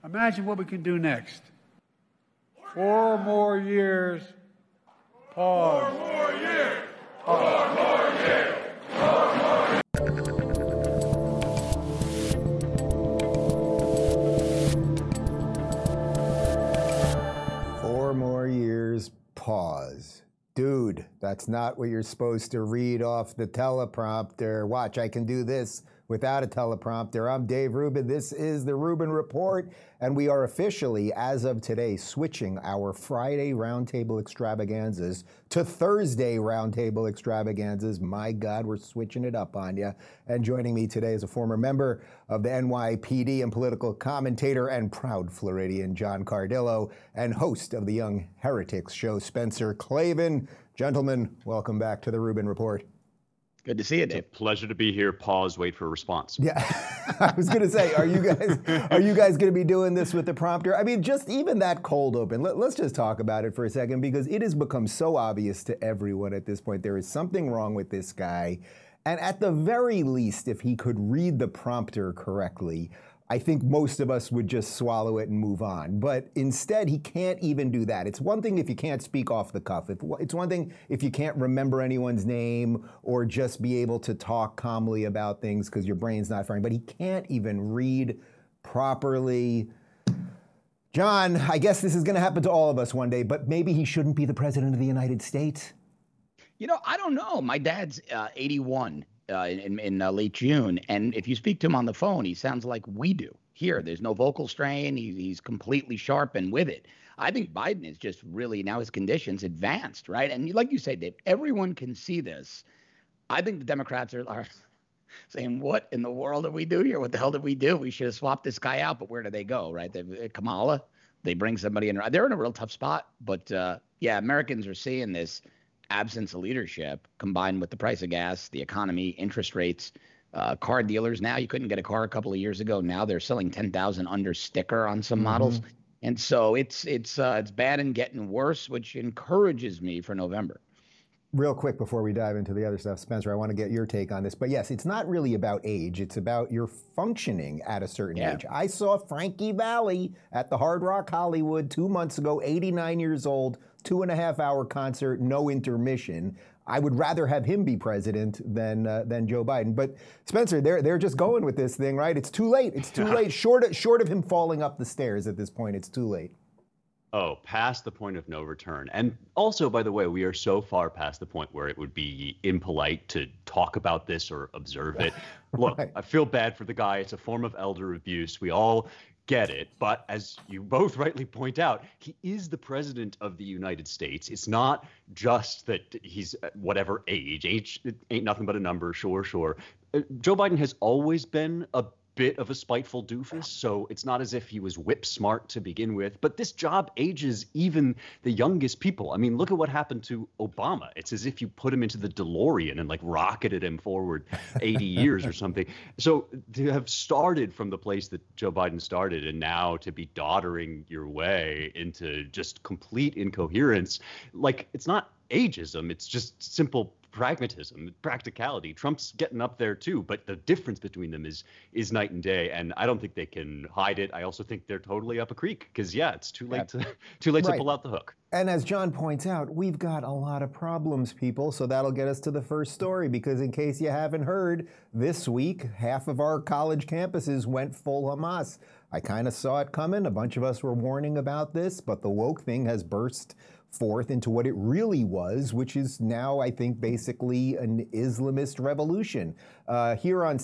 Imagine what we can do next. 4 more years. Pause. 4 more years. 4 more years. 4 more years. 4 more years. Pause. Dude, that's not what you're supposed to read off the teleprompter. Watch, I can do this without a teleprompter. I'm Dave Rubin. This is the Rubin Report, and we are officially, as of today, switching our Friday Roundtable Extravaganzas to Thursday Roundtable Extravaganzas. My God, we're switching it up on you. And joining me today is a former member of the NYPD and political commentator and proud Floridian, John Cardillo, and host of the Young Heretics show, Spencer Klavan. Gentlemen, welcome back to the Rubin Report. Good to see you, Dave. It's a pleasure to be here. Pause, wait for a response. Yeah, I was going to say, are you guys going to be doing this with the prompter? I mean, just even that cold open, let's just talk about it for a second, because it has become so obvious to everyone at this point. There is something wrong with this guy. And at the very least, if he could read the prompter correctly, I think most of us would just swallow it and move on. But instead, he can't even do that. It's one thing if you can't speak off the cuff. It's one thing if you can't remember anyone's name or just be able to talk calmly about things because your brain's not firing. But he can't even read properly. John, I guess this is going to happen to all of us one day, but maybe he shouldn't be the president of the United States. You know, I don't know. My dad's 81. In late June, and if you speak to him on the phone, he sounds like we do here. There's no vocal strain. He's completely sharp and with it. I think Biden is just really, now his conditions advanced, right? And like you say, Dave, everyone can see this. I think the Democrats are saying, what in the world did we do here? What the hell did we do? We should have swapped this guy out, but where do they go, right? Kamala, they bring somebody in. They're in a real tough spot, but yeah, Americans are seeing this absence of leadership combined with the price of gas, the economy, interest rates, car dealers. Now you couldn't get a car a couple of years ago. Now they're selling 10,000 under sticker on some models. And so it's bad and getting worse, which encourages me for November. Real quick before we dive into the other stuff, Spencer, I want to get your take on this. But yes, it's not really about age. It's about your functioning at a certain age. I saw Frankie Valli at the Hard Rock Hollywood 2 months ago, 89 years old, 2.5-hour concert, no intermission. I would rather have him be president than Joe Biden. But Spencer, they're just going with this thing, right? It's too late. It's too late. Short of him falling up the stairs at this point, it's too late. Oh, past the point of no return. And also, by the way, we are so far past the point where it would be impolite to talk about this or observe it. Look, right. I feel bad for the guy. It's a form of elder abuse. We all get it. But as you both rightly point out, he is the president of the United States. It's not just that he's whatever age. Age ain't nothing but a number. Sure. Joe Biden has always been a bit of a spiteful doofus, so it's not as if he was whip smart to begin with, but this job ages even the youngest people. I mean, look at what happened to Obama. It's as if you put him into the DeLorean and like rocketed him forward 80 years or something. So to have started from the place that Joe Biden started and now to be doddering your way into just complete incoherence, like it's not ageism, it's just simple pragmatism, practicality. Trump's getting up there too, but the difference between them is night and day, and I don't think they can hide it. I also think they're totally up a creek because it's too late to pull out the hook. And as John points out, we've got a lot of problems, people, so that'll get us to the first story, because in case you haven't heard, this week, half of our college campuses went full Hamas. I kind of saw it coming. A bunch of us were warning about this, but the woke thing has burst forth into what it really was, which is now, I think, basically an Islamist revolution. Here on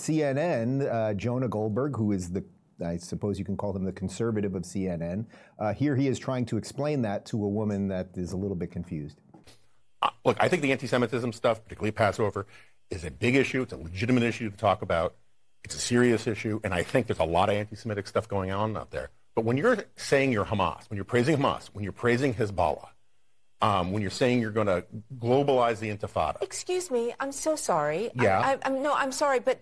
CNN, Jonah Goldberg, who is I suppose you can call him the conservative of CNN, here he is trying to explain that to a woman that is a little bit confused. Look, I think the anti-Semitism stuff, particularly Passover, is a big issue. It's a legitimate issue to talk about. It's a serious issue, and I think there's a lot of anti-Semitic stuff going on out there. But when you're saying you're Hamas, when you're praising Hamas, when you're praising Hezbollah, when you're saying you're going to globalize the Intifada. Excuse me, I'm so sorry. Yeah. I'm sorry, but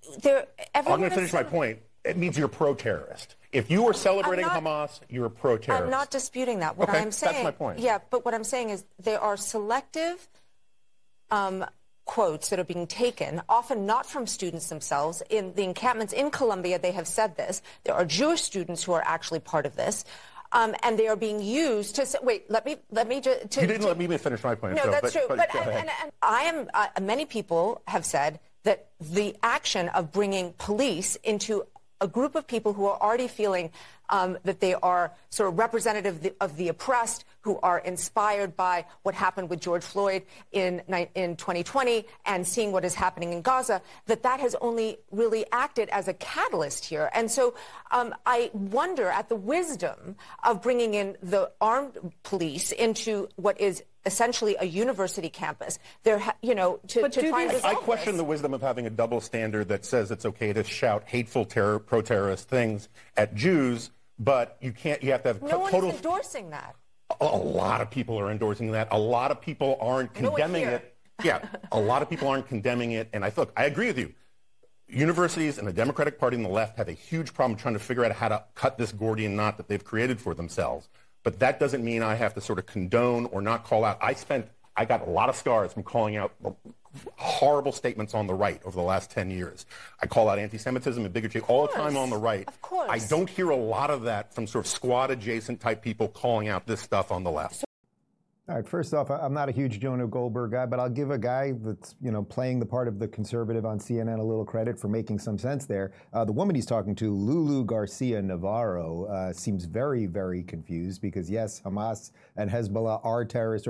I'm going to finish my point. It means you're pro-terrorist. If you are celebrating Hamas, you're a pro-terrorist. I'm not disputing that. What okay, I'm saying, that's my point. Yeah, but what I'm saying is there are selective quotes that are being taken, often not from students themselves. In the encampments in Columbia, they have said this. There are Jewish students who are actually part of this. And they are being used to say, wait, let me just... You didn't let me finish my point. No, so, that's true. But and many people have said that the action of bringing police into a group of people who are already feeling that they are sort of representative of the oppressed, who are inspired by what happened with George Floyd in 2020 and seeing what is happening in Gaza, that has only really acted as a catalyst here. And so I wonder at the wisdom of bringing in the armed police into what is essentially a university campus. There, to try and resolve I question this. the wisdom of having a double standard that says it's okay to shout hateful pro-terrorist things at Jews, but you can't. You have to have no total. one is endorsing that. A lot of people are endorsing that. A lot of people aren't condemning it. Yeah, a lot of people aren't condemning it. And I agree with you. Universities and the Democratic Party and the left have a huge problem trying to figure out how to cut this Gordian knot that they've created for themselves. But that doesn't mean I have to sort of condone or not call out. I got a lot of scars from calling out horrible statements on the right over the last 10 years. I call out anti-Semitism and bigotry all the time on the right. Of course. I don't hear a lot of that from sort of squad-adjacent type people calling out this stuff on the left. All right, first off, I'm not a huge Jonah Goldberg guy, but I'll give a guy that's, playing the part of the conservative on CNN a little credit for making some sense there. The woman he's talking to, Lulu Garcia Navarro, seems very, very confused because, yes, Hamas and Hezbollah are terrorist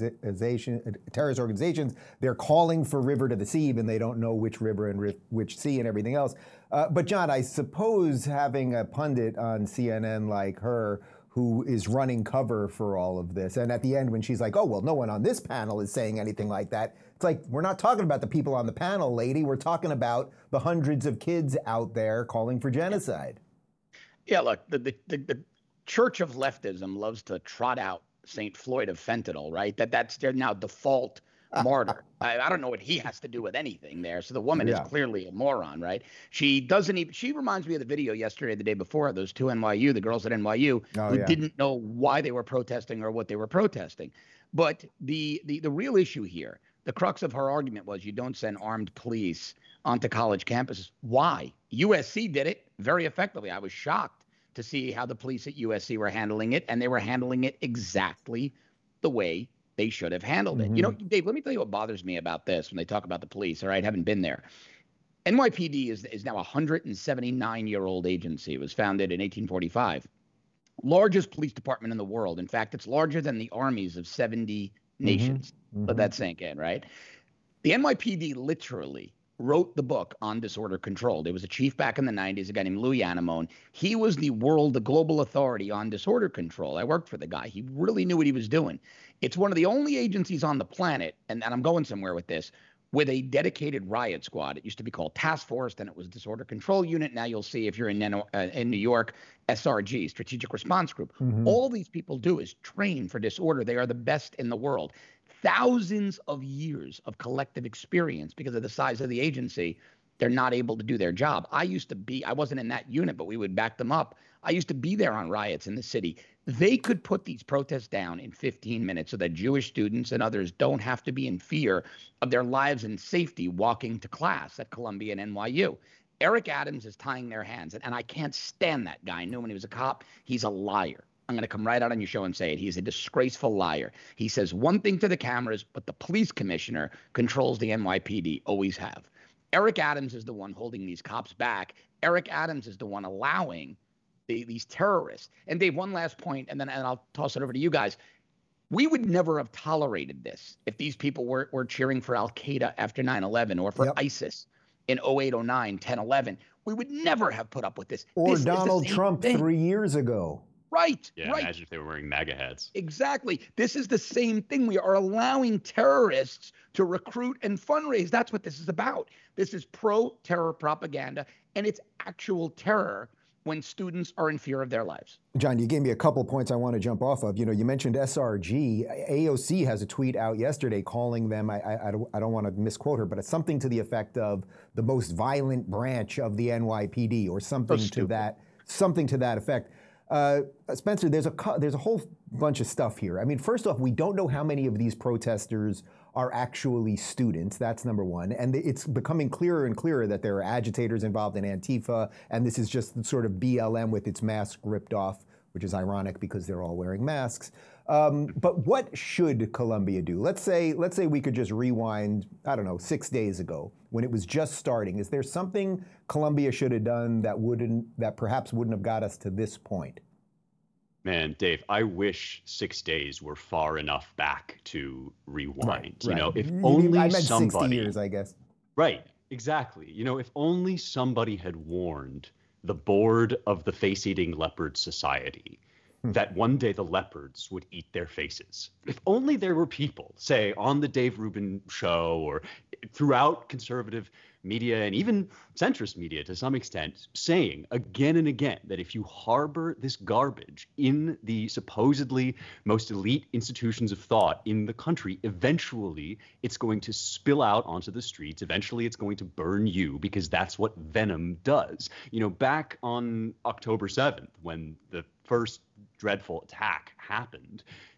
organizations. They're calling for river to the sea, and they don't know which river and which sea and everything else. But, John, I suppose having a pundit on CNN like her who is running cover for all of this. And at the end, when she's like, oh, well, no one on this panel is saying anything like that. It's like, we're not talking about the people on the panel, lady. We're talking about the hundreds of kids out there calling for genocide. Yeah, look, the Church of Leftism loves to trot out St. Floyd of fentanyl, right? That's their now default martyr. I don't know what he has to do with anything there. So the woman is clearly a moron, right? She doesn't even, she reminds me of the video yesterday, the day before, those two the girls at NYU who didn't know why they were protesting or what they were protesting. But the real issue here, the crux of her argument was you don't send armed police onto college campuses. Why? USC did it very effectively. I was shocked to see how the police at USC were handling it, and they were handling it exactly the way they should have handled it. Mm-hmm. Dave, let me tell you what bothers me about this when they talk about the police. All right, I haven't been there. NYPD is now a 179-year-old agency. It was founded in 1845. Largest police department in the world. In fact, it's larger than the armies of 70 nations. Let that sink in, right? The NYPD literally wrote the book on disorder control. There was a chief back in the 90s, a guy named Louis Anemone. He was the global authority on disorder control. I worked for the guy. He really knew what he was doing. It's one of the only agencies on the planet, and I'm going somewhere with this, with a dedicated riot squad. It used to be called Task Force, then it was Disorder Control Unit. Now you'll see if you're in New York, SRG, Strategic Response Group. All these people do is train for disorder. They are the best in the world. Thousands of years of collective experience because of the size of the agency. They're not able to do their job. I wasn't in that unit, but we would back them up. I used to be there on riots in the city. They could put these protests down in 15 minutes so that Jewish students and others don't have to be in fear of their lives and safety walking to class at Columbia and NYU. Eric Adams is tying their hands, and I can't stand that guy. I knew when he was a cop. He's a liar. I'm going to come right out on your show and say it. He's a disgraceful liar. He says one thing to the cameras, but the police commissioner controls the NYPD, always have. Eric Adams is the one holding these cops back. Eric Adams is the one allowing these terrorists. And Dave, one last point, and I'll toss it over to you guys. We would never have tolerated this if these people were cheering for Al-Qaeda after 9/11 or for ISIS in 08, 09, 10, 11. We would never have put up with this. Or Donald Trump 3 years ago. Right. Yeah, right. Imagine if they were wearing MAGA hats. Exactly. This is the same thing. We are allowing terrorists to recruit and fundraise. That's what this is about. This is pro-terror propaganda, and it's actual terror when students are in fear of their lives. John, you gave me a couple points I want to jump off of. You mentioned SRG. AOC has a tweet out yesterday calling them, I don't want to misquote her, but it's something to the effect of the most violent branch of the NYPD or something to that effect. Spencer, there's a whole bunch of stuff here. I mean, first off, we don't know how many of these protesters are actually students. That's number one. And it's becoming clearer and clearer that there are agitators involved in Antifa, and this is just sort of BLM with its mask ripped off, which is ironic because they're all wearing masks. But what should Columbia do? Let's say we could just rewind, I don't know, 6 days ago when it was just starting. Is there something Columbia should have done that perhaps wouldn't have got us to this point? Man, Dave, I wish 6 days were far enough back to rewind. Right. You know, if only I meant somebody 60 years, I guess. Right, exactly. You know, if only somebody had warned the board of the Face-Eating Leopard Society that one day the leopards would eat their faces. If only there were people, say, on the Dave Rubin show or throughout conservative media and even centrist media to some extent, saying again and again that if you harbor this garbage in the supposedly most elite institutions of thought in the country, eventually it's going to spill out onto the streets. Eventually it's going to burn you, because that's what venom does. You know, back on October 7th, when the first dreadful attack happened,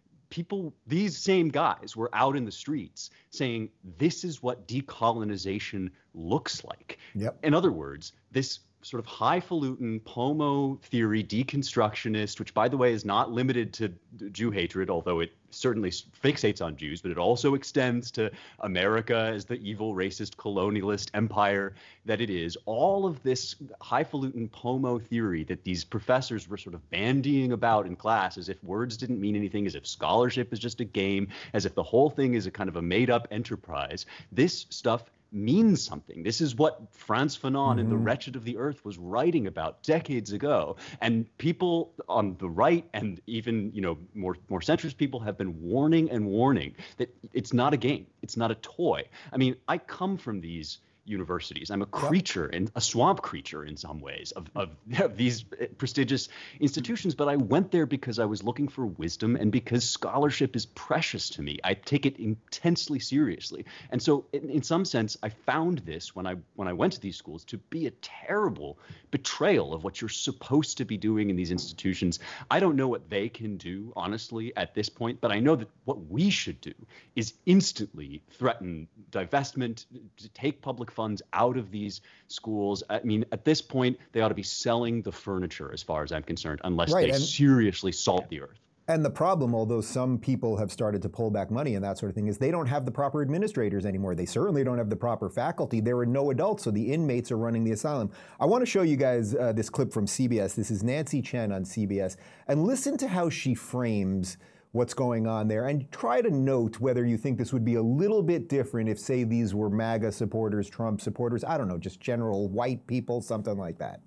these same guys were out in the streets saying, this is what decolonization looks like. Yep. In other words, this sort of highfalutin Pomo theory deconstructionist, which, by the way, is not limited to Jew hatred, although it certainly fixates on Jews, but it also extends to America as the evil, racist, colonialist empire that it is. All of this highfalutin Pomo theory that these professors were sort of bandying about in class as if words didn't mean anything, as if scholarship is just a game, as if the whole thing is a kind of a made-up enterprise. This stuff means something. This is what Frantz Fanon in The Wretched of the Earth was writing about decades ago. And people on the right and even, you know, more centrist people have been warning and warning that it's not a game. It's not a toy. I mean, I come from these universities. I'm a creature, and a swamp creature in some ways of these prestigious institutions, but I went there because I was looking for wisdom and because scholarship is precious to me. I take it intensely seriously. And so in some sense, I found this when I went to these schools to be a terrible betrayal of what you're supposed to be doing in these institutions. I don't know what they can do, honestly, at this point, but I know that what we should do is instantly threaten divestment, to take public funds out of these schools. I mean, at this point, they ought to be selling the furniture, as far as I'm concerned, unless they seriously salt the earth. And the problem, although some people have started to pull back money and that sort of thing, is they don't have the proper administrators anymore. They certainly don't have the proper faculty. There are no adults, so the inmates are running the asylum. I want to show you guys this clip from CBS. This is Nancy Chen on CBS. And listen to how she frames what's going on there, and try to note whether you think this would be a little bit different if, say, these were MAGA supporters, Trump supporters, I don't know, just general white people, something like that.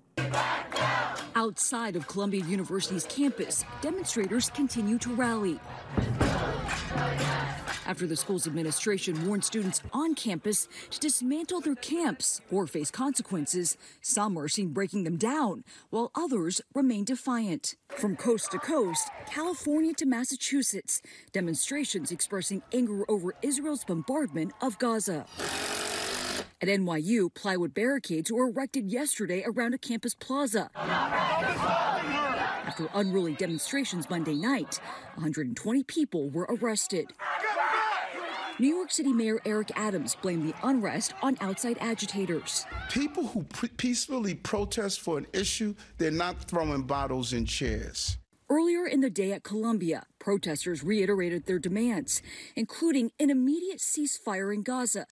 Outside of Columbia University's campus, demonstrators continue to rally. After the school's administration warned students on campus to dismantle their camps or face consequences, some are seen breaking them down, while others remain defiant. From coast to coast, California to Massachusetts, demonstrations expressing anger over Israel's bombardment of Gaza. At NYU, plywood barricades were erected yesterday around a campus plaza. After unruly demonstrations Monday night, 120 people were arrested. New York City Mayor Eric Adams blamed the unrest on outside agitators. People who peacefully protest for an issue, they're not throwing bottles and chairs. Earlier in the day at Columbia, protesters reiterated their demands, including an immediate ceasefire in Gaza.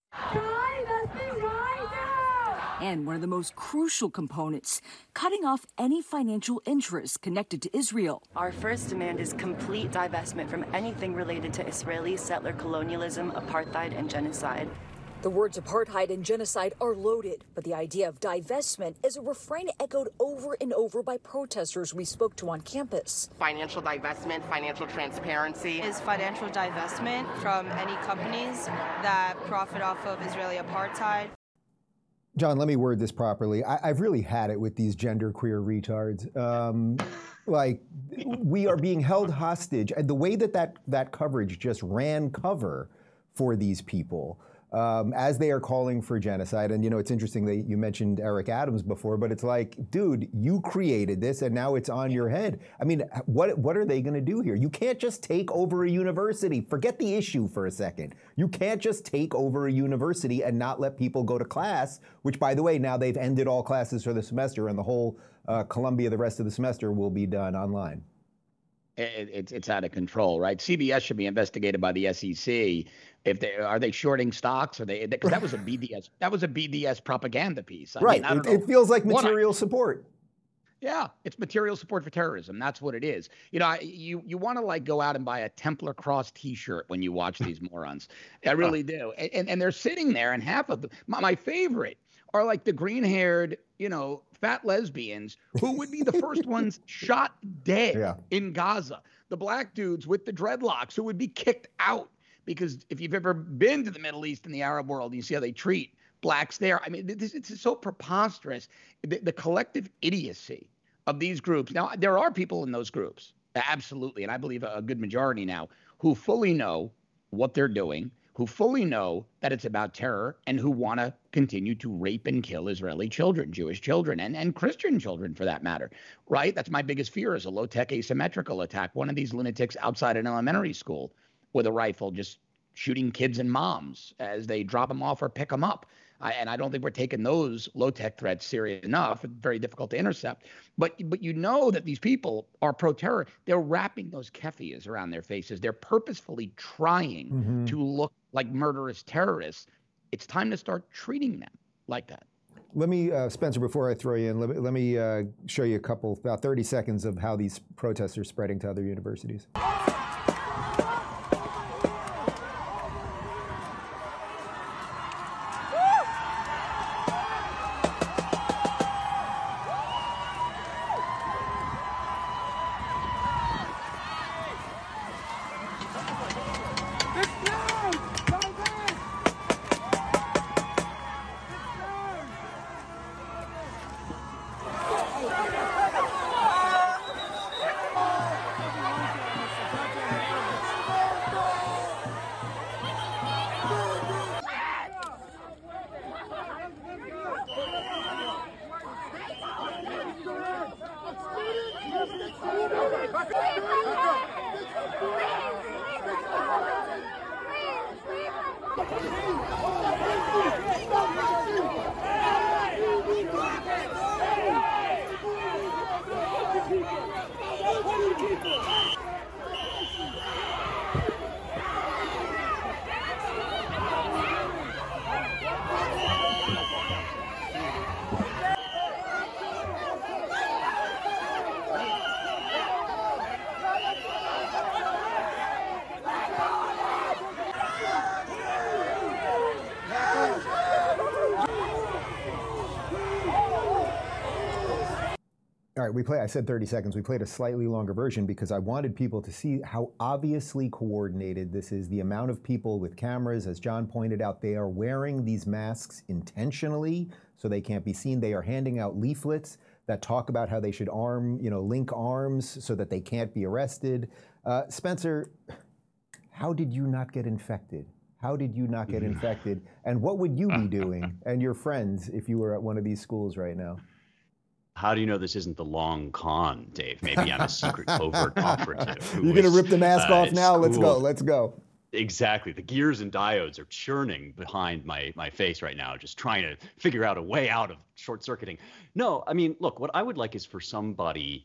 And one of the most crucial components, cutting off any financial interests connected to Israel. Our first demand is complete divestment from anything related to Israeli settler colonialism, apartheid, and genocide. The words apartheid and genocide are loaded, but the idea of divestment is a refrain echoed over and over by protesters we spoke to on campus. Financial divestment, financial transparency. Is financial divestment from any companies that profit off of Israeli apartheid. John, let me word this properly. I've really had it with these genderqueer retards. Like, we are being held hostage. And the way that coverage just ran cover for these people, as they are calling for genocide. And, you know, it's interesting that you mentioned Eric Adams before, but it's like, dude, you created this and now it's on your head. I mean, what are they going to do here? You can't just take over a university. Forget the issue for a second. You can't just take over a university and not let people go to class, which, by the way, now they've ended all classes for the semester and the whole Columbia, the rest of the semester will be done online. It's out of control, right? CBS should be investigated by the SEC. If are they shorting stocks? Are they? Because that was a BDS propaganda piece. I right. mean, it feels like material support. Yeah, it's material support for terrorism. That's what it is. You know, you want to like go out and buy a Templar Cross T-shirt when you watch these morons. I really do. And they're sitting there, and half of them. My favorite are like the green-haired, you know, fat lesbians who would be the first ones shot dead in Gaza. The black dudes with the dreadlocks who would be kicked out. Because if you've ever been to the Middle East and the Arab world, you see how they treat blacks there. I mean, it's so preposterous. The collective idiocy of these groups. Now, there are people in those groups, absolutely, and I believe a good majority now, who fully know what they're doing, who fully know that it's about terror, and who want to continue to rape and kill Israeli children, Jewish children, and Christian children for that matter, right? That's my biggest fear, is a low-tech asymmetrical attack. One of these lunatics outside an elementary school with a rifle just shooting kids and moms as they drop them off or pick them up. And I don't think we're taking those low-tech threats serious enough. It's very difficult to intercept. But you know that these people are pro-terror. They're wrapping those keffiyehs around their faces. They're purposefully trying to look like murderous terrorists. It's time to start treating them like that. Let me, Spencer, before I throw you in, let me show you about 30 seconds of how these protests are spreading to other universities. All right, I said 30 seconds. We played a slightly longer version because I wanted people to see how obviously coordinated this is. The amount of people with cameras, as John pointed out, they are wearing these masks intentionally so they can't be seen. They are handing out leaflets that talk about how they should link arms so that they can't be arrested. Spencer, how did you not get infected? How did you not get infected? And what would you be doing and your friends if you were at one of these schools right now? How do you know this isn't the long con, Dave? Maybe I'm a secret covert operative. You're going to rip the mask off now? Let's go. Let's go. Exactly. The gears and diodes are churning behind my face right now, just trying to figure out a way out of short-circuiting. No, I mean, look, what I would like is for somebody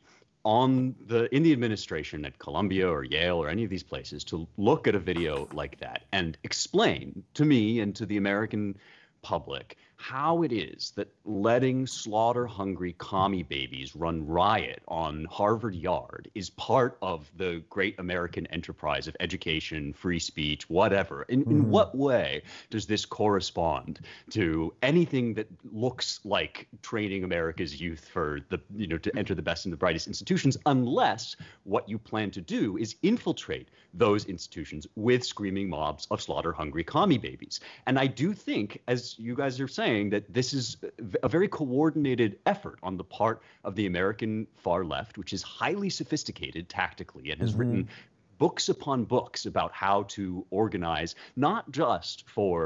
in the administration at Columbia or Yale or any of these places to look at a video like that and explain to me and to the American public how it is that letting slaughter-hungry commie babies run riot on Harvard Yard is part of the great American enterprise of education, free speech, whatever. In what way does this correspond to anything that looks like training America's youth for to enter the best and the brightest institutions, unless what you plan to do is infiltrate those institutions with screaming mobs of slaughter-hungry commie babies? And I do think, as you guys are saying, that this is a very coordinated effort on the part of the American far left, which is highly sophisticated tactically and has written books upon books about how to organize, not just for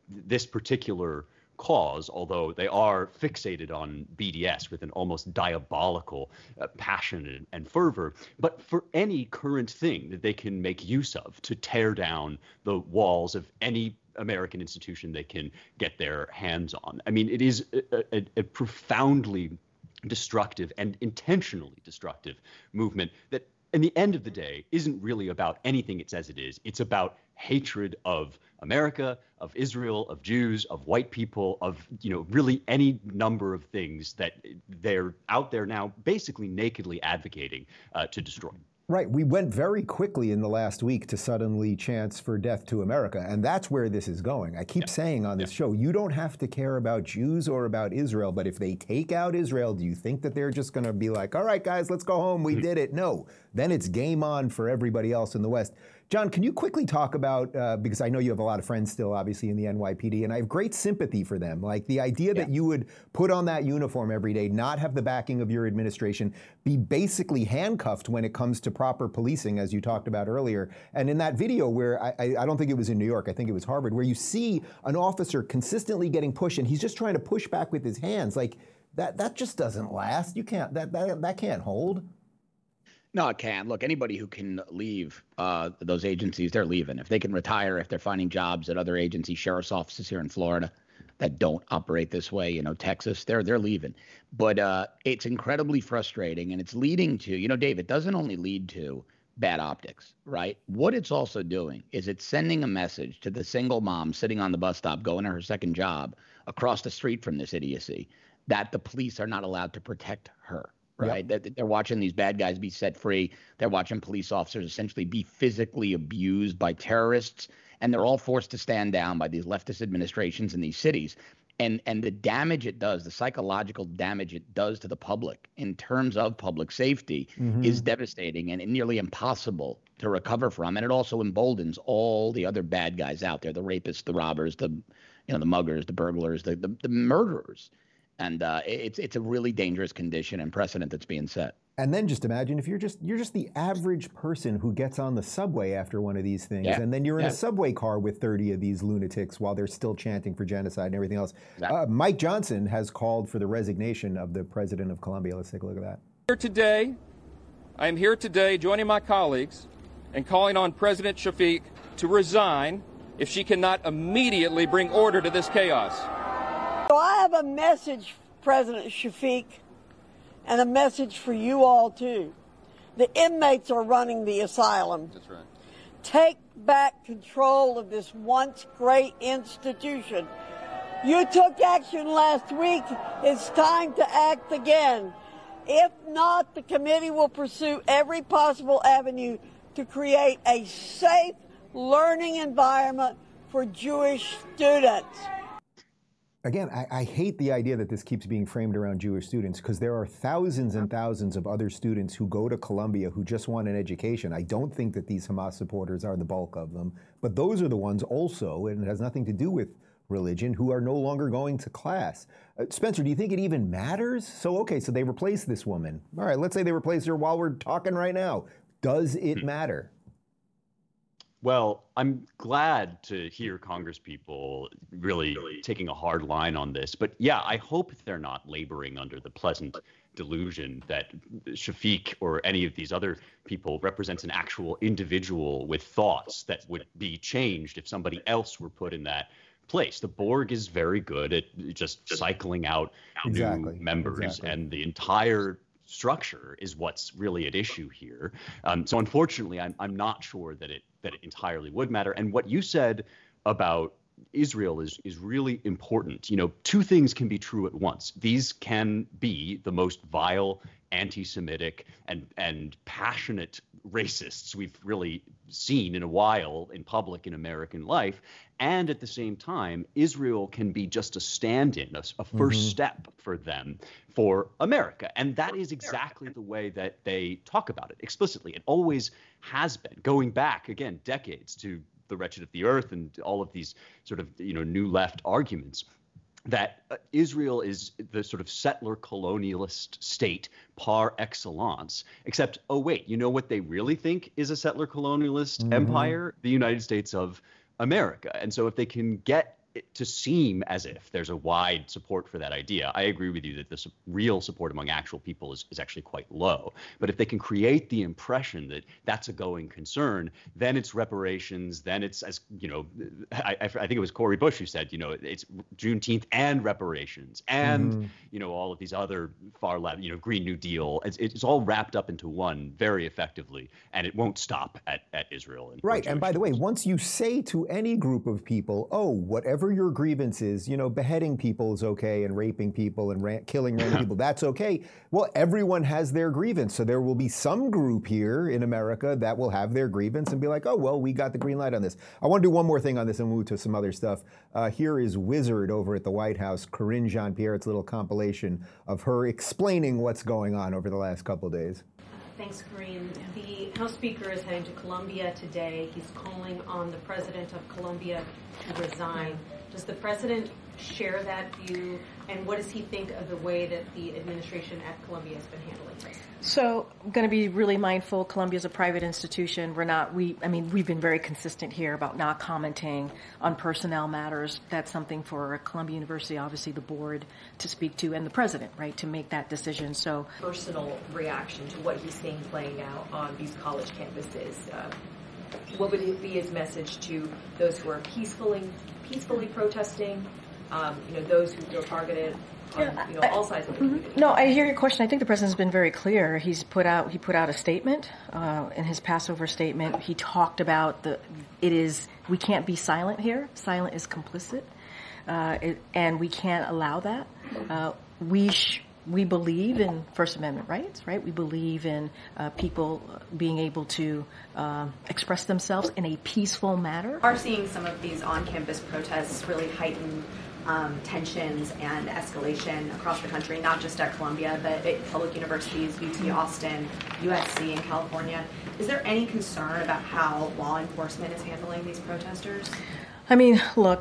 this particular cause, although they are fixated on BDS with an almost diabolical passion and fervor, but for any current thing that they can make use of to tear down the walls of any American institution they can get their hands on. I mean, it is a profoundly destructive and intentionally destructive movement that, in the end of the day, isn't really about anything it says it is. It's about hatred of America, of Israel, of Jews, of white people, of, really any number of things that they're out there now basically nakedly advocating to destroy. Right. We went very quickly in the last week to suddenly chants for death to America, and that's where this is going. I keep saying on this show, you don't have to care about Jews or about Israel, but if they take out Israel, do you think that they're just going to be like, all right, guys, let's go home, we did it? No. Then it's game on for everybody else in the West. John, can you quickly talk about, because I know you have a lot of friends still, obviously, in the NYPD, and I have great sympathy for them. Like the idea that you would put on that uniform every day, not have the backing of your administration, be basically handcuffed when it comes to proper policing, as you talked about earlier. And in that video where, I don't think it was in New York, I think it was Harvard, where you see an officer consistently getting pushed, and he's just trying to push back with his hands. Like, that just doesn't last. You can't, that can't hold. No, it can. Look, anybody who can leave those agencies, they're leaving. If they can retire, if they're finding jobs at other agencies, sheriff's offices here in Florida that don't operate this way, Texas, they're leaving. But it's incredibly frustrating, and it's leading to, Dave, it doesn't only lead to bad optics, right? What it's also doing is it's sending a message to the single mom sitting on the bus stop going to her second job across the street from this idiocy that the police are not allowed to protect her. Right. Yep. They're watching these bad guys be set free. They're watching police officers essentially be physically abused by terrorists. And they're all forced to stand down by these leftist administrations in these cities. And the damage it does, the psychological damage it does to the public in terms of public safety is devastating and nearly impossible to recover from. And it also emboldens all the other bad guys out there, the rapists, the robbers, the muggers, the burglars, the murderers. And it's a really dangerous condition and precedent that's being set. And then just imagine if you're just the average person who gets on the subway after one of these things, and then you're in a subway car with 30 of these lunatics while they're still chanting for genocide and everything else. Exactly. Mike Johnson has called for the resignation of the president of Colombia. Let's take a look at that. I am here today joining my colleagues and calling on President Shafiq to resign if she cannot immediately bring order to this chaos. So I have a message, President Shafiq, and a message for you all, too. The inmates are running the asylum. That's right. Take back control of this once great institution. You took action last week. It's time to act again. If not, the committee will pursue every possible avenue to create a safe learning environment for Jewish students. Again, I hate the idea that this keeps being framed around Jewish students because there are thousands and thousands of other students who go to Columbia who just want an education. I don't think that these Hamas supporters are the bulk of them, but those are the ones also, and it has nothing to do with religion, who are no longer going to class. Spencer, do you think it even matters? So they replace this woman. All right, let's say they replace her while we're talking right now. Does it matter? Well, I'm glad to hear congresspeople really taking a hard line on this. But yeah, I hope they're not laboring under the pleasant delusion that Shafiq or any of these other people represents an actual individual with thoughts that would be changed if somebody else were put in that place. The Borg is very good at just cycling out new members, and the entire structure is what's really at issue here. So unfortunately, I'm not sure that it entirely would matter. And what you said about Israel is really important. Two things can be true at once. These can be the most vile, anti-Semitic, and passionate racists we've really seen in a while in public in American life. And at the same time, Israel can be just a stand-in, a first step for them for America. And that is exactly the way that they talk about it explicitly. It always has been, going back, again, decades to the wretched of the earth and all of these sort of, new left arguments, that Israel is the sort of settler colonialist state par excellence, except, oh, wait, you know what they really think is a settler colonialist empire? The United States of America. And so if they can get to seem as if there's a wide support for that idea. I agree with you that the real support among actual people is actually quite low. But if they can create the impression that that's a going concern, then it's reparations, then it's, as you know, I think it was Cori Bush who said, you know, it's Juneteenth and reparations and, you know, all of these other far left, you know, Green New Deal. It's all wrapped up into one very effectively, and it won't stop at Israel. Right. And by the way, once you say to any group of people, oh, whatever your grievance is, you know, beheading people is okay and raping people and killing random people, that's okay. Well, everyone has their grievance. So there will be some group here in America that will have their grievance and be like, oh, well, we got the green light on this. I want to do one more thing on this and move to some other stuff. Here is Wizard over at the White House, Karine Jean-Pierre. It's a little compilation of her explaining what's going on over the last couple of days. Thanks, Karine. The House Speaker is heading to Colombia today. He's calling on the President of Colombia to resign. Does the President share that view, and what does he think of the way that the administration at Colombia has been handling this? So I'm going to be really mindful. Columbia is a private institution. We've been very consistent here about not commenting on personnel matters. That's something for Columbia University, obviously the board to speak to, and the president, right, to make that decision. So personal reaction to what he's seeing playing out on these college campuses. What would be his message to those who are peacefully protesting? Those who feel targeted on all sides of the community. No, I hear your question. I think the president's been very clear. He put out a statement in his Passover statement. He talked about we can't be silent here. Silent is complicit, and we can't allow that. We believe in First Amendment rights, right? We believe in people being able to express themselves in a peaceful manner. We are seeing some of these on-campus protests really heighten tensions and escalation across the country, not just at Columbia, but at public universities, UT Austin, USC in California. Is there any concern about how law enforcement is handling these protesters? I mean, look,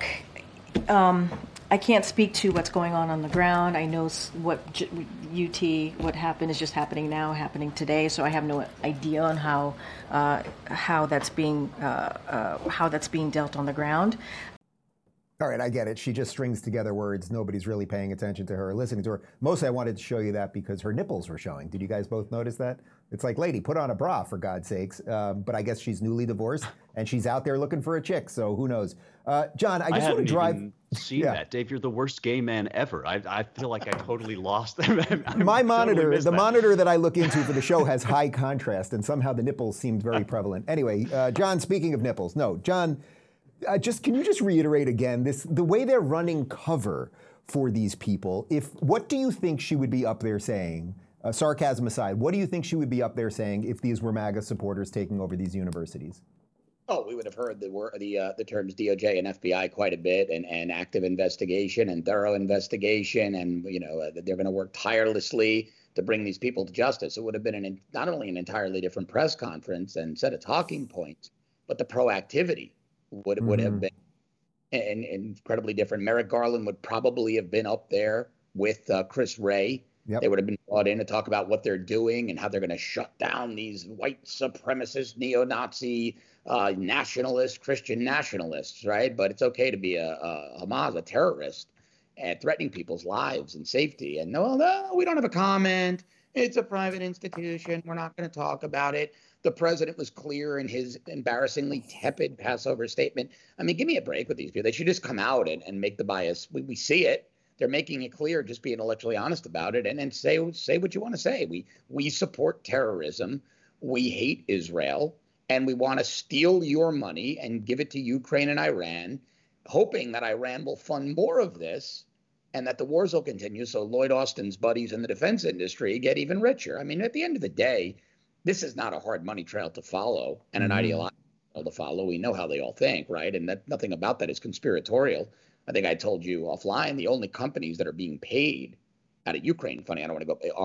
I can't speak to what's going on the ground. I know what happened is just happening today. So I have no idea on how that's being dealt on the ground. All right, I get it. She just strings together words. Nobody's really paying attention to her or listening to her. Mostly I wanted to show you that because her nipples were showing. Did you guys both notice that? It's like, lady, put on a bra, for God's sakes. But I guess she's newly divorced, and she's out there looking for a chick, so who knows? John, I just want to drive... Seen that, Dave. You're the worst gay man ever. I feel like I totally lost my monitor, the monitor that I look into for the show has high contrast, and somehow the nipples seemed very prevalent. Anyway, John, speaking of nipples, John... can you just reiterate again the way they're running cover for these people? What do you think she would be up there saying? Sarcasm aside, what do you think she would be up there saying if these were MAGA supporters taking over these universities? Oh, we would have heard the terms DOJ and FBI quite a bit, and active investigation and thorough investigation, and they're going to work tirelessly to bring these people to justice. It would have been not only an entirely different press conference and set of talking points, but the proactivity would have been incredibly different. Merrick Garland would probably have been up there with Chris Wray. Yep. They would have been brought in to talk about what they're doing and how they're going to shut down these white supremacist, neo-Nazi, nationalist, Christian nationalists, right? But it's okay to be a Hamas, a terrorist, and threatening people's lives and safety. And no, we don't have a comment. It's a private institution. We're not going to talk about it. The president was clear in his embarrassingly tepid Passover statement. I mean, give me a break with these people. They should just come out and make the bias. We see it. They're making it clear. Just be intellectually honest about it, and then say what you want to say. We support terrorism. We hate Israel, and we want to steal your money and give it to Ukraine and Iran, hoping that Iran will fund more of this and that the wars will continue so Lloyd Austin's buddies in the defense industry get even richer. I mean, at the end of the day, this is not a hard money trail to follow and an ideological trail to follow. We know how they all think, right? And nothing about that is conspiratorial. I think I told you offline, the only companies that are being paid out of Ukraine, funny, I don't want to go,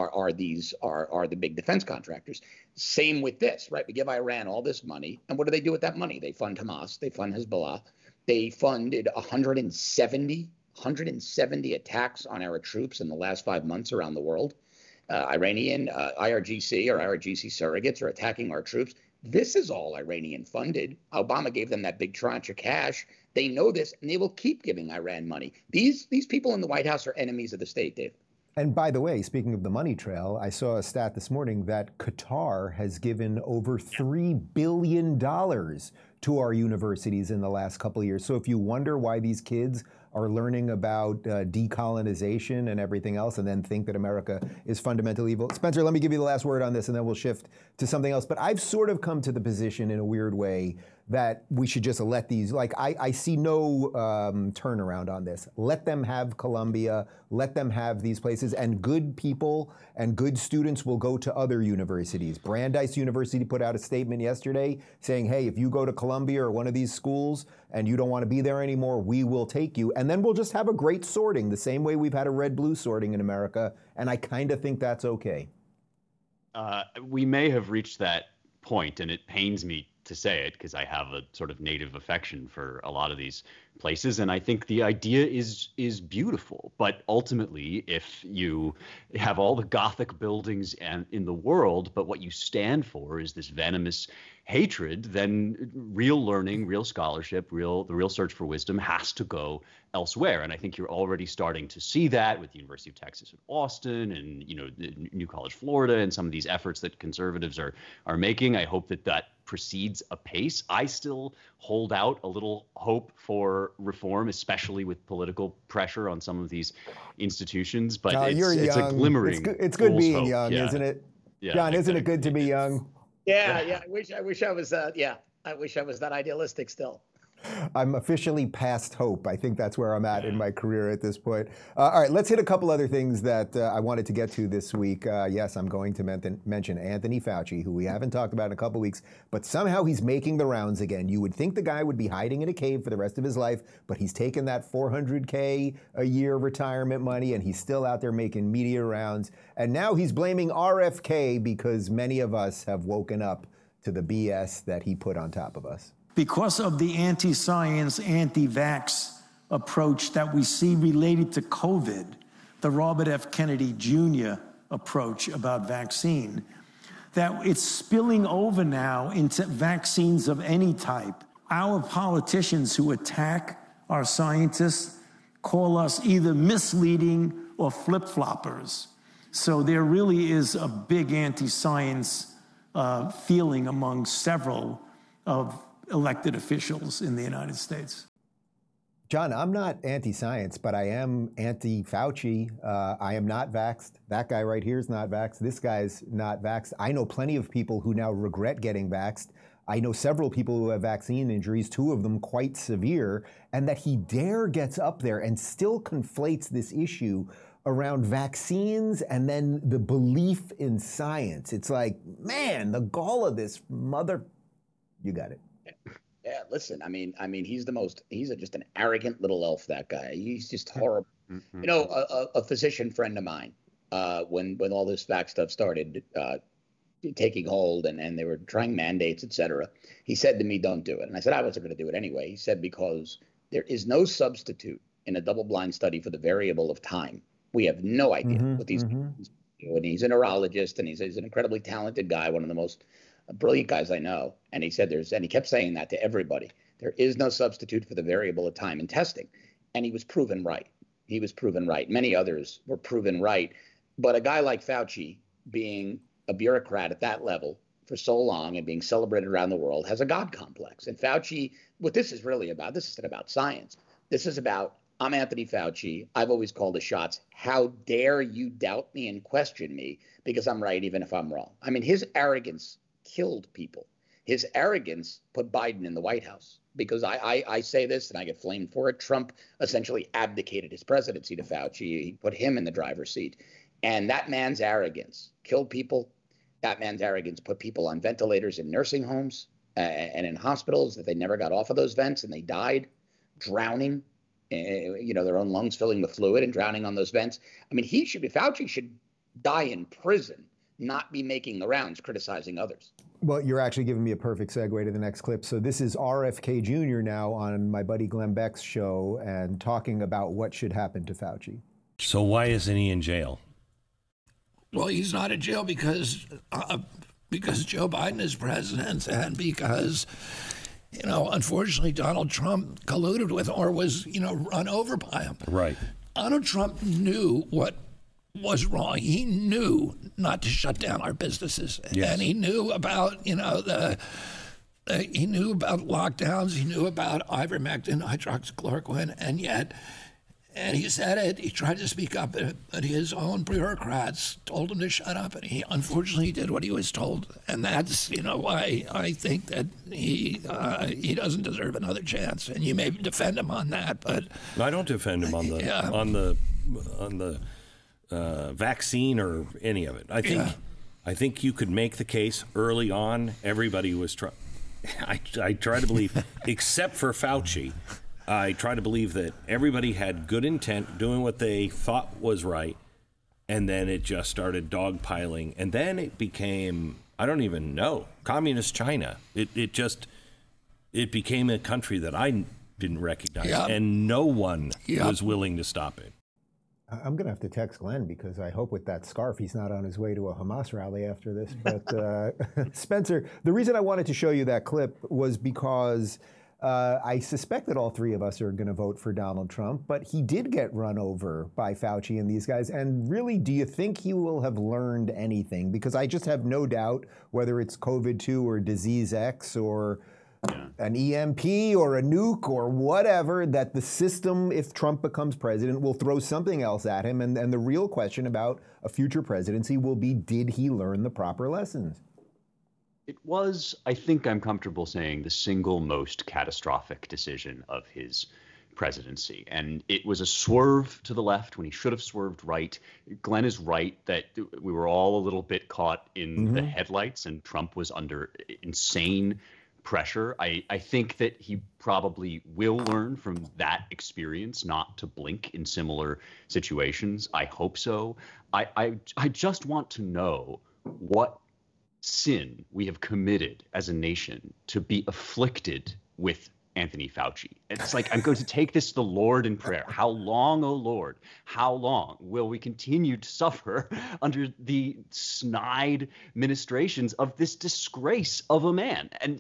are the big defense contractors. Same with this, right? We give Iran all this money, and what do they do with that money? They fund Hamas, they fund Hezbollah, they funded 170 attacks on our troops in the last 5 months around the world. Iranian IRGC or IRGC surrogates are attacking our troops. This is all Iranian funded. Obama gave them that big tranche of cash. They know this, and they will keep giving Iran money. These people in the White House are enemies of the state, Dave. And by the way, speaking of the money trail, I saw a stat this morning that Qatar has given over $3 billion to our universities in the last couple of years. So if you wonder why these kids are learning about decolonization and everything else and then think that America is fundamentally evil. Spencer, let me give you the last word on this and then we'll shift to something else. But I've sort of come to the position in a weird way that we should just let these, like, I see no turnaround on this. Let them have Columbia, let them have these places, and good people and good students will go to other universities. Brandeis University put out a statement yesterday saying, hey, if you go to Columbia or one of these schools and you don't want to be there anymore, we will take you. And then we'll just have a great sorting, the same way we've had a red-blue sorting in America, and I kind of think that's okay. We may have reached that point, and it pains me to say it because I have a sort of native affection for a lot of these places, and I think the idea is beautiful. But ultimately, if you have all the Gothic buildings and in the world, but what you stand for is this venomous hatred, then real learning, real scholarship, the real search for wisdom has to go elsewhere. And I think you're already starting to see that with the University of Texas at Austin and, you know, New College, Florida, and some of these efforts that conservatives are making. I hope that proceeds apace. I still hold out a little hope for reform, especially with political pressure on some of these institutions. But it's a glimmering. It's good being hope. young, Yeah. isn't it? Yeah, John, isn't exactly. it good to be young? Yeah. I wish I was. I wish I was that idealistic still. I'm officially past hope. I think that's where I'm at in my career at this point. All right, let's hit a couple other things that I wanted to get to this week. Yes, I'm going to mention Anthony Fauci, who we haven't talked about in a couple weeks, but somehow he's making the rounds again. You would think the guy would be hiding in a cave for the rest of his life, but he's taken that $400K a year retirement money, and he's still out there making media rounds. And now he's blaming RFK because many of us have woken up to the BS that he put on top of us. Because of the anti-science, anti-vax approach that we see related to COVID, the Robert F. Kennedy Jr. approach about vaccine, that it's spilling over now into vaccines of any type. Our politicians who attack our scientists call us either misleading or flip-floppers. So there really is a big anti-science feeling among several of elected officials in the United States. John, I'm not anti-science, but I am anti-Fauci. I am not vaxxed. That guy right here is not vaxxed. This guy's not vaxxed. I know plenty of people who now regret getting vaxxed. I know several people who have vaccine injuries, 2 of them quite severe, and that he gets up there and still conflates this issue around vaccines and then the belief in science. It's like, man, the gall of this mother... You got it. Yeah, listen, I mean, he's just an arrogant little elf, that guy. He's just horrible. You know, a physician friend of mine, when all this vax stuff started taking hold and they were trying mandates, et cetera, he said to me, don't do it. And I said, I wasn't going to do it anyway. He said, because there is no substitute in a double-blind study for the variable of time. We have no idea what these people do. And he's a neurologist, and he's an incredibly talented guy, one of the most brilliant guys I know. And he said and he kept saying that to everybody. There is no substitute for the variable of time in testing. And he was proven right. Many others were proven right. But a guy like Fauci, being a bureaucrat at that level for so long and being celebrated around the world, has a God complex. And Fauci, what this is really about, this isn't about science. This is about, I'm Anthony Fauci. I've always called the shots. How dare you doubt me and question me because I'm right even if I'm wrong? I mean, his arrogance killed people. His arrogance put Biden in the White House, because I say this and I get flamed for it. Trump essentially abdicated his presidency to Fauci. He put him in the driver's seat. And that man's arrogance killed people. That man's arrogance put people on ventilators in nursing homes and in hospitals that they never got off of those vents, and they died drowning, their own lungs filling with fluid and drowning on those vents. I mean, Fauci should die in prison, not be making the rounds criticizing others. Well, you're actually giving me a perfect segue to the next clip. So this is RFK Jr. now on my buddy Glenn Beck's show and talking about what should happen to Fauci. So why isn't he in jail? Well, he's not in jail because Joe Biden is president, and because, unfortunately, Donald Trump colluded with or was, run over by him. Right. Donald Trump knew what was wrong. He knew not to shut down our businesses, and he knew about, he knew about lockdowns. He knew about ivermectin, hydroxychloroquine, and he said it. He tried to speak up, but his own bureaucrats told him to shut up, and he unfortunately did what he was told. And that's, why I think that he doesn't deserve another chance. And you may defend him on that, but I don't defend him on the vaccine or any of it. I think you could make the case early on. Everybody was trying. I try to believe, except for Fauci. I try to believe that everybody had good intent, doing what they thought was right, and then it just started dogpiling, and then it became, I don't even know, communist China. It became a country that I didn't recognize, and no one was willing to stop it. I'm going to have to text Glenn because I hope with that scarf he's not on his way to a Hamas rally after this. But Spencer, the reason I wanted to show you that clip was because I suspect that all three of us are going to vote for Donald Trump, but he did get run over by Fauci and these guys. And really, do you think he will have learned anything? Because I just have no doubt, whether it's COVID-2 or Disease X or an EMP or a nuke or whatever, that the system, if Trump becomes president, will throw something else at him. And the real question about a future presidency will be, did he learn the proper lessons? It was, I think I'm comfortable saying, the single most catastrophic decision of his presidency. And it was a swerve to the left when he should have swerved right. Glenn is right that we were all a little bit caught in the headlights, and Trump was under insane pressure. I think that he probably will learn from that experience not to blink in similar situations. I hope so. I just want to know what sin we have committed as a nation to be afflicted with Anthony Fauci. It's like, I'm going to take this to the Lord in prayer. How long, oh Lord, how long will we continue to suffer under the snide ministrations of this disgrace of a man? And,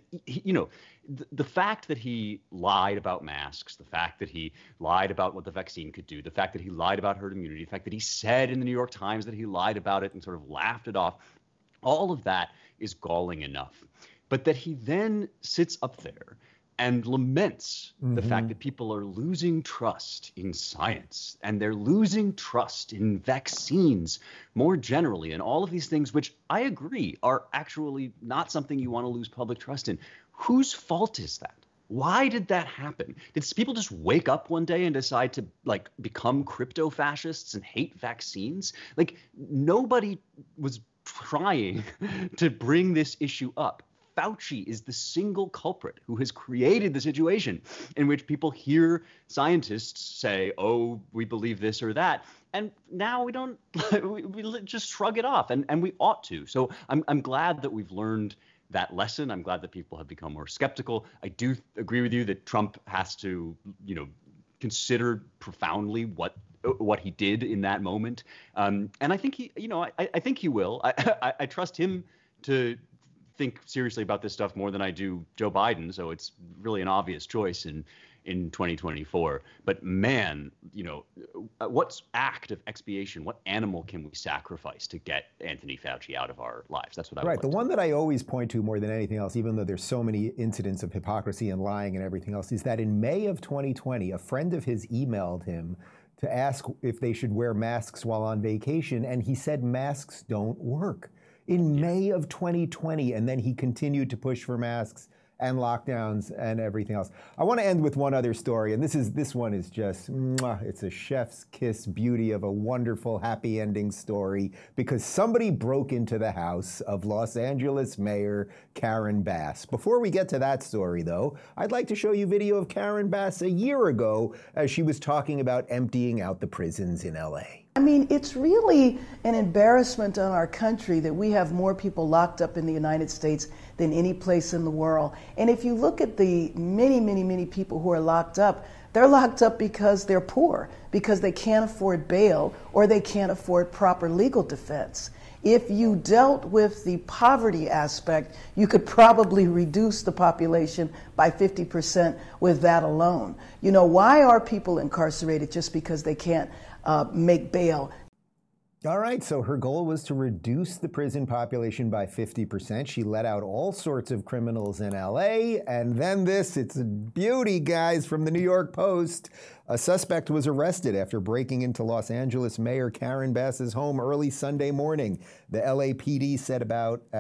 the fact that he lied about masks, the fact that he lied about what the vaccine could do, the fact that he lied about herd immunity, the fact that he said in the New York Times that he lied about it and sort of laughed it off, all of that is galling enough. But that he then sits up there and laments the fact that people are losing trust in science, and they're losing trust in vaccines more generally, and all of these things, which I agree are actually not something you want to lose public trust in. Whose fault is that? Why did that happen? Did people just wake up one day and decide to become crypto fascists and hate vaccines? Nobody was trying to bring this issue up. Fauci is the single culprit who has created the situation in which people hear scientists say, oh, we believe this or that. And now we don't, we just shrug it off, and we ought to. So I'm glad that we've learned that lesson. I'm glad that people have become more skeptical. I do agree with you that Trump has to, consider profoundly what he did in that moment. And I think I think he will. I trust him to think seriously about this stuff more than I do Joe Biden. So it's really an obvious choice in 2024. But man, what act of expiation, what animal can we sacrifice to get Anthony Fauci out of our lives? That's what I would like the one that I always point to more than anything else, even though there's so many incidents of hypocrisy and lying and everything else, is that in May of 2020, a friend of his emailed him to ask if they should wear masks while on vacation, and he said masks don't work. In May of 2020, and then he continued to push for masks and lockdowns and everything else. I want to end with one other story, and this one is just, it's a chef's kiss beauty of a wonderful happy ending story, because somebody broke into the house of Los Angeles Mayor Karen Bass. Before we get to that story, though, I'd like to show you video of Karen Bass a year ago as she was talking about emptying out the prisons in LA. I mean, it's really an embarrassment on our country that we have more people locked up in the United States than any place in the world. And if you look at the many people who are locked up, they're locked up because they're poor, because they can't afford bail or they can't afford proper legal defense. If you dealt with the poverty aspect, you could probably reduce the population by 50% with that alone. You know, why are people incarcerated just because they can't make bail? All right, so her goal was to reduce the prison population by 50%. She let out all sorts of criminals in LA. And then this, it's a beauty, guys, from the New York Post. A suspect was arrested after breaking into Los Angeles Mayor Karen Bass's home early Sunday morning. The LAPD said at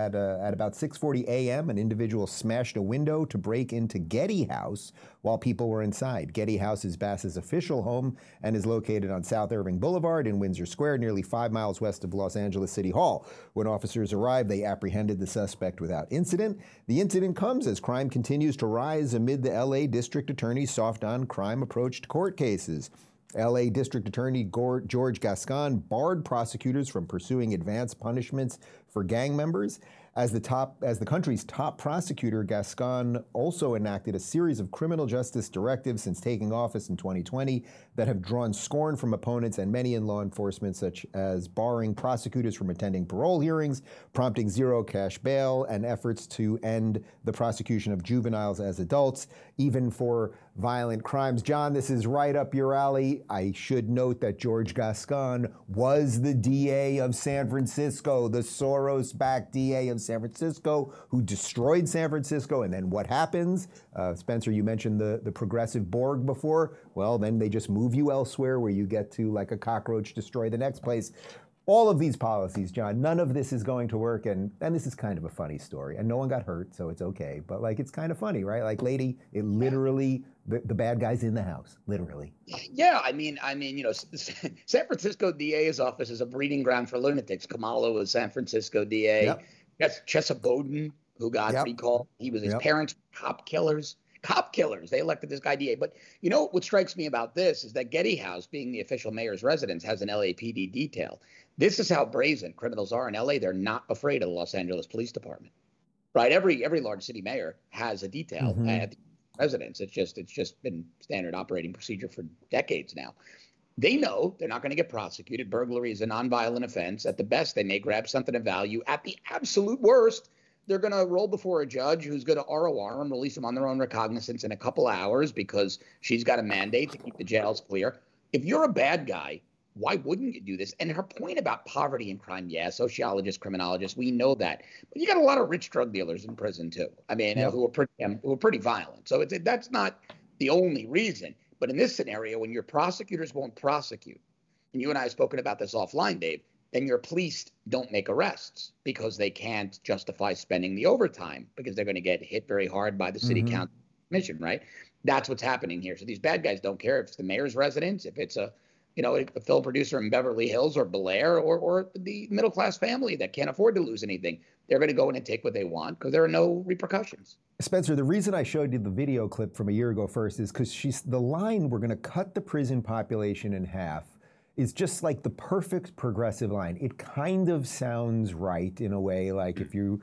about 6:40 a.m., an individual smashed a window to break into Getty House while people were inside. Getty House is Bass's official home and is located on South Irving Boulevard in Windsor Square, nearly 5 miles west of Los Angeles City Hall. When officers arrived, they apprehended the suspect without incident. The incident comes as crime continues to rise amid the LA District Attorney's soft-on-crime approach to court cases. LA District Attorney George Gascon barred prosecutors from pursuing advanced punishments for gang members. As the country's top prosecutor, Gascon also enacted a series of criminal justice directives since taking office in 2020 that have drawn scorn from opponents and many in law enforcement, such as barring prosecutors from attending parole hearings, prompting zero cash bail, and efforts to end the prosecution of juveniles as adults, even for violent crimes. John, this is right up your alley. I should note that George Gascon was the DA of San Francisco, the Soros-backed DA of San Francisco, who destroyed San Francisco. And then what happens? Spencer, you mentioned the progressive Borg before. Well, then they just move you elsewhere where you get to, like a cockroach, destroy the next place. All of these policies, John, none of this is going to work. And this is kind of a funny story. And no one got hurt, so it's okay. But, like, it's kind of funny, right? Like, lady, it literally, the bad guy's in the house, literally. Yeah, I mean, you know, San Francisco DA's office is a breeding ground for lunatics. Kamala was San Francisco DA. Yep. That's Chesa Bowden, who got recalled. He was his parents, cop killers. Cop killers. They elected this guy DA. But you know what strikes me about this is that Getty House, being the official mayor's residence, has an LAPD detail. This is how brazen criminals are in LA. They're not afraid of the Los Angeles Police Department, right? Every large city mayor has a detail at the residence. It's just been standard operating procedure for decades now. They know they're not going to get prosecuted. Burglary is a nonviolent offense. At the best, they may grab something of value. At the absolute worst, they're going to roll before a judge who's going to ROR them, release them on their own recognizance in a couple hours because she's got a mandate to keep the jails clear. If you're a bad guy, why wouldn't you do this? And her point about poverty and crime, yeah, sociologists, criminologists, we know that. But you got a lot of rich drug dealers in prison too. I mean, who are pretty violent. So that's not the only reason. But in this scenario, when your prosecutors won't prosecute, and you and I have spoken about this offline, Dave, then your police don't make arrests because they can't justify spending the overtime because they're going to get hit very hard by the city council commission, right? That's what's happening here. So these bad guys don't care if it's the mayor's residence, if it's a film producer in Beverly Hills or Bel Air or the middle class family that can't afford to lose anything. They're going to go in and take what they want because there are no repercussions. Spencer, the reason I showed you the video clip from a year ago first is because the line, we're going to cut the prison population in half, is just like the perfect progressive line. It kind of sounds right in a way, like if you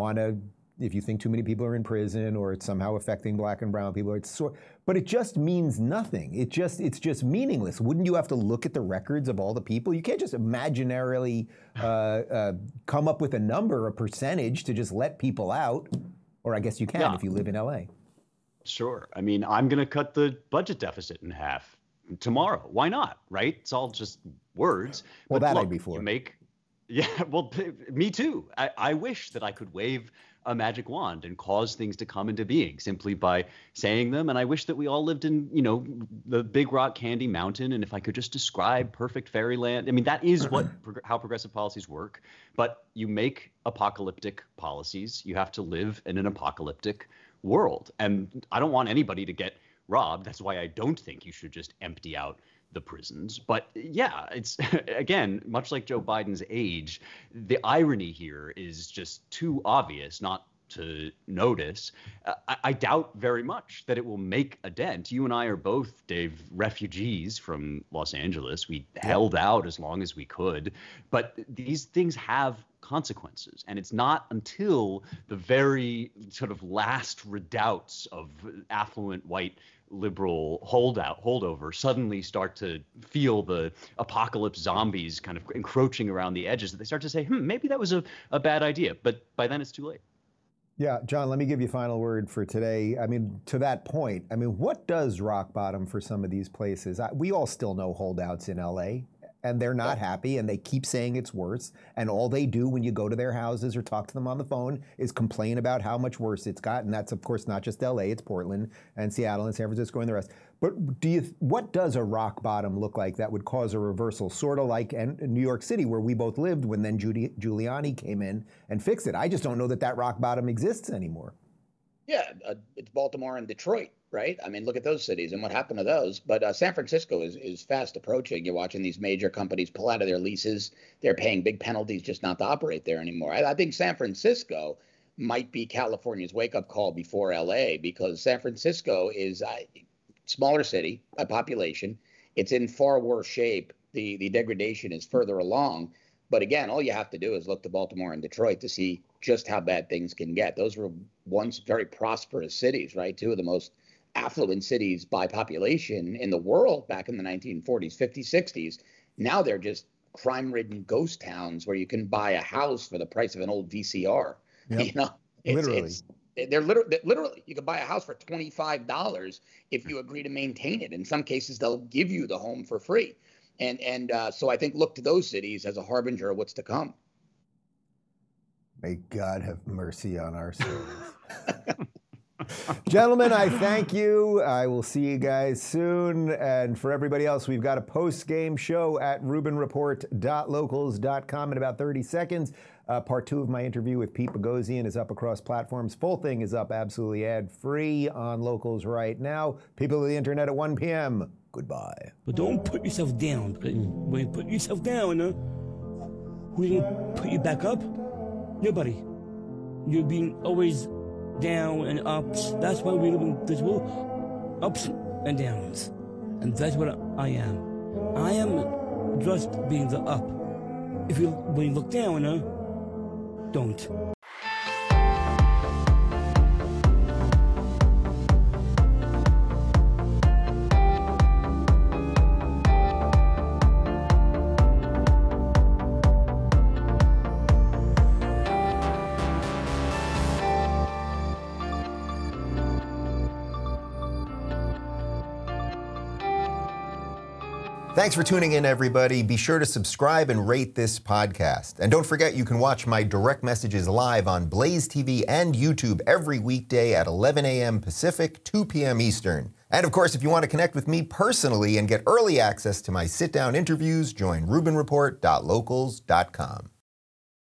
think too many people are in prison or it's somehow affecting black and brown people, but it just means nothing. It's just meaningless. Wouldn't you have to look at the records of all the people? You can't just imaginarily come up with a number, a percentage to just let people out. Or I guess you can if you live in LA. Sure. I mean, I'm going to cut the budget deficit in half tomorrow. Why not? Right? It's all just words. Well, but that look, I'd be for. Me too. I wish that I could wave a magic wand and cause things to come into being simply by saying them. And I wish that we all lived in, the Big Rock Candy Mountain. And if I could just describe perfect fairyland, I mean, that is how progressive policies work. But you make apocalyptic policies. You have to live in an apocalyptic world. And I don't want anybody to get robbed. That's why I don't think you should just empty out the prisons. But yeah, it's again, much like Joe Biden's age, the irony here is just too obvious, not to notice, I doubt very much that it will make a dent. You and I are both, Dave, refugees from Los Angeles. We held out as long as we could, but these things have consequences. And it's not until the very sort of last redoubts of affluent white liberal holdover suddenly start to feel the apocalypse zombies kind of encroaching around the edges, that they start to say, maybe that was a bad idea. But by then it's too late. Yeah, John, let me give you a final word for today. I mean, to that point, I mean, what does rock bottom for some of these places? We all still know holdouts in LA, and they're not happy, and they keep saying it's worse. And all they do when you go to their houses or talk to them on the phone is complain about how much worse it's got. And that's, of course, not just LA, it's Portland and Seattle and San Francisco and the rest. But what does a rock bottom look like that would cause a reversal? Sort of like in New York City, where we both lived when then Giuliani came in and fixed it. I just don't know that rock bottom exists anymore. Yeah, it's Baltimore and Detroit, right? I mean, look at those cities and what happened to those. But San Francisco is fast approaching. You're watching these major companies pull out of their leases. They're paying big penalties just not to operate there anymore. I think San Francisco might be California's wake-up call before L.A. because San Francisco is a smaller city by population. It's in far worse shape. The degradation is further along. But again, all you have to do is look to Baltimore and Detroit to see just how bad things can get. Those were once very prosperous cities, right? Two of the most affluent cities by population in the world back in the 1940s, 50s, 60s. Now they're just crime-ridden ghost towns where you can buy a house for the price of an old VCR. Yep. You know, they're literally, you could buy a house for $25 if you agree to maintain it. In some cases, they'll give you the home for free. And so I think look to those cities as a harbinger of what's to come. May God have mercy on our souls. Gentlemen, I thank you. I will see you guys soon. And for everybody else, we've got a post-game show at RubinReport.locals.com in about 30 seconds. Part 2 of my interview with Pete Boghossian is up across platforms. Full thing is up absolutely ad-free on Locals right now. People of the internet at 1 p.m. Goodbye. But don't put yourself down. When you put yourself down, who's going to put you back up? Nobody. You're being always down and ups. That's why we live in this world. Ups and downs. And that's what I am. I am just being the up. When you look down, don't. Thanks for tuning in, everybody. Be sure to subscribe and rate this podcast. And don't forget, you can watch my direct messages live on Blaze TV and YouTube every weekday at 11 a.m. Pacific, 2 p.m. Eastern. And of course, if you want to connect with me personally and get early access to my sit-down interviews, join RubinReport.locals.com.